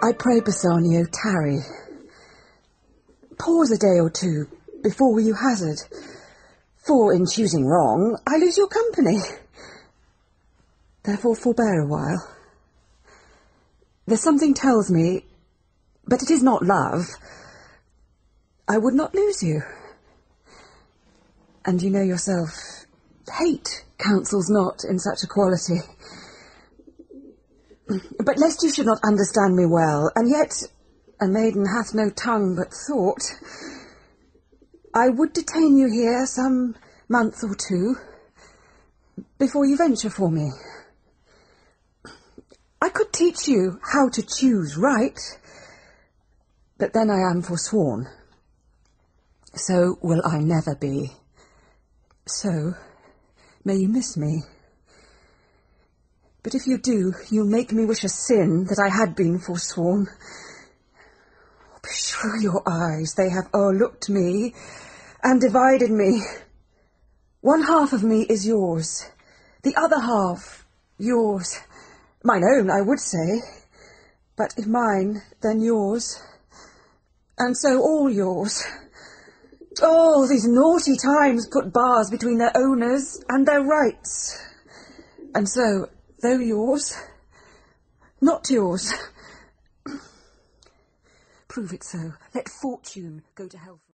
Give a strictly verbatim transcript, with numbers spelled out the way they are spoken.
I pray, Bassanio, tarry. Pause a day or two before you hazard, for in choosing wrong I lose your company. Therefore forbear a while. There's something tells me, but it is not love, I would not lose you. And you know yourself, hate counsels not in such a quality. But lest you should not understand me well, and yet a maiden hath no tongue but thought, I would detain you here some month or two before you venture for me. I could teach you how to choose right, but then I am forsworn. So will I never be. So may you miss me. But if you do, you'll make me wish a sin that I had been forsworn. Beshrew your eyes, they have o'erlooked me and divided me. One half of me is yours, the other half yours. Mine own, I would say, but if mine, then yours, and so all yours. Oh, these naughty times put bars between their owners and their rights, and so, though yours, not yours. Prove it so. Let fortune go to hell.